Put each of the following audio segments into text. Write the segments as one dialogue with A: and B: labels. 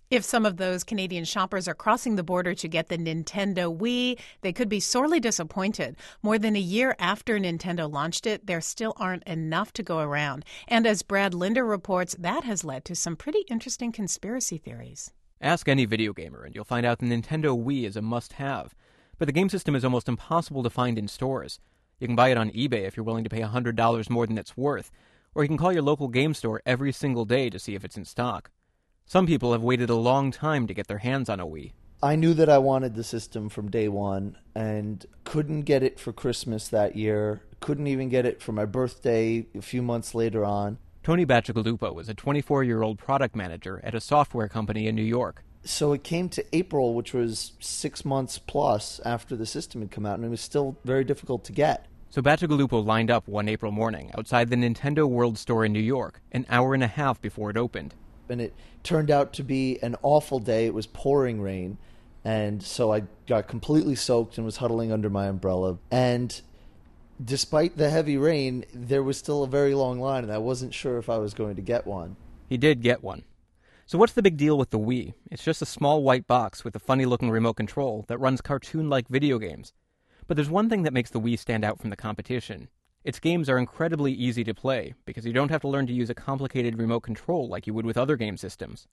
A: If some of those Canadian shoppers are crossing the border to get the Nintendo Wii, they could be sorely disappointed. More than a year after Nintendo launched it, there still aren't enough to go around. And as Brad Linder reports, that has led to some pretty interesting conspiracy theories.
B: Ask any video gamer and you'll find out the Nintendo Wii is a must-have. But the game system is almost impossible to find in stores. You can buy it on eBay if you're willing to pay $100 more than it's worth, or you can call your local game store every single day to see if it's in stock. Some people have waited a long time to get their hands on a Wii.
C: I knew that I wanted the system from day one and couldn't get it for Christmas that year. Couldn't even get it for my birthday a few months later on.
B: Tony Bacigalupo was a 24-year-old product manager at a software company in New York.
C: So it came to April, which was 6 months plus after the system had come out, and it was still very difficult to get.
B: So Bacigalupo lined up one April morning outside the Nintendo World Store in New York, an hour and a half before it opened.
C: And it turned out to be an awful day. It was pouring rain. And so I got completely soaked and was huddling under my umbrella. And despite the heavy rain, there was still a very long line, and I wasn't sure if I was going to get one.
B: He did get one. So what's the big deal with the Wii? It's just a small white box with a funny-looking remote control that runs cartoon-like video games. But there's one thing that makes the Wii stand out from the competition. Its games are incredibly easy to play, because you don't have to learn to use a complicated remote control like you would with other game systems.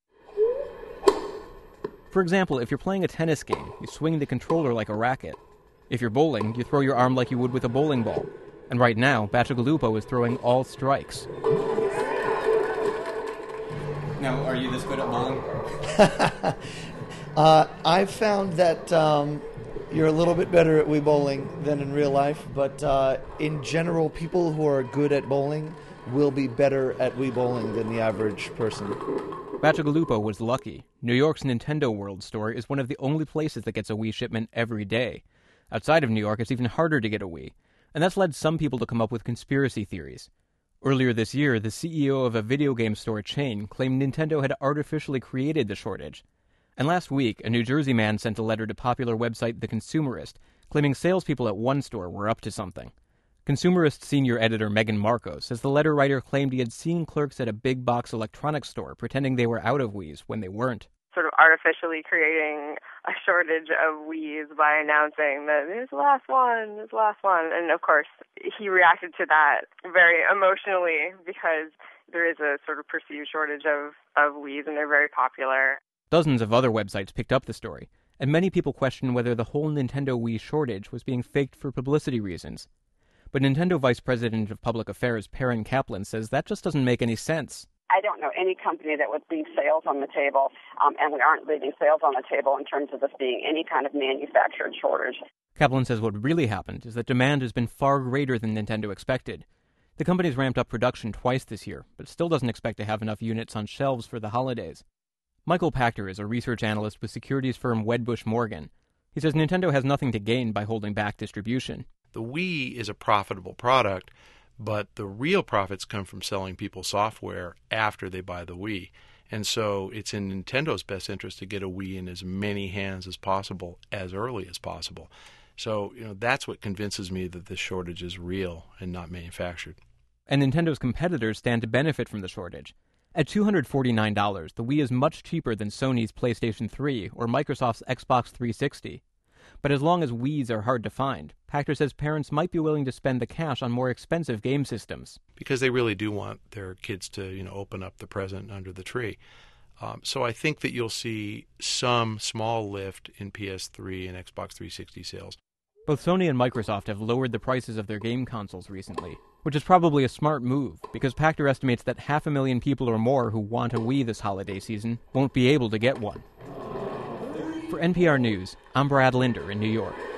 B: For example, if you're playing a tennis game, you swing the controller like a racket. If you're bowling, you throw your arm like you would with a bowling ball. And right now, Bacigalupo is throwing all strikes. Now, are you this good at bowling?
C: I've found that you're a little bit better at Wii bowling than in real life, but in general, people who are good at bowling will be better at Wii bowling than the average person.
B: Bacigalupo was lucky. New York's Nintendo World Store is one of the only places that gets a Wii shipment every day. Outside of New York, it's even harder to get a Wii, and that's led some people to come up with conspiracy theories. Earlier this year, the CEO of a video game store chain claimed Nintendo had artificially created the shortage. And last week, a New Jersey man sent a letter to popular website The Consumerist, claiming salespeople at one store were up to something. Consumerist senior editor Megan Marcos says the letter writer claimed he had seen clerks at a big box electronics store pretending they were out of Wiis when they weren't.
D: Sort of artificially creating a shortage of Wiis by announcing that there's the last one. And of course, he reacted to that very emotionally because there is a sort of perceived shortage of Wiis and they're very popular.
B: Dozens of other websites picked up the story, and many people question whether the whole Nintendo Wii shortage was being faked for publicity reasons. But Nintendo Vice President of Public Affairs Perrin Kaplan says that just doesn't make any sense.
E: I don't know any company that would leave sales on the table, and we aren't leaving sales on the table in terms of this being any kind of manufactured shortage.
B: Kaplan says what really happened is that demand has been far greater than Nintendo expected. The company's ramped up production twice this year, but still doesn't expect to have enough units on shelves for the holidays. Michael Pachter is a research analyst with securities firm Wedbush Morgan. He says Nintendo has nothing to gain by holding back distribution.
F: The Wii is a profitable product, but the real profits come from selling people software after they buy the Wii. And so it's in Nintendo's best interest to get a Wii in as many hands as possible, as early as possible. So, that's what convinces me that this shortage is real and not manufactured.
B: And Nintendo's competitors stand to benefit from the shortage. At $249, the Wii is much cheaper than Sony's PlayStation 3 or Microsoft's Xbox 360. But as long as Wiis are hard to find, Pachter says parents might be willing to spend the cash on more expensive game systems.
F: Because they really do want their kids to, open up the present under the tree. So I think that you'll see some small lift in PS3 and Xbox 360 sales.
B: Both Sony and Microsoft have lowered the prices of their game consoles recently, which is probably a smart move, because Pachter estimates that 500,000 people or more who want a Wii this holiday season won't be able to get one. For NPR News, I'm Brad Linder in New York.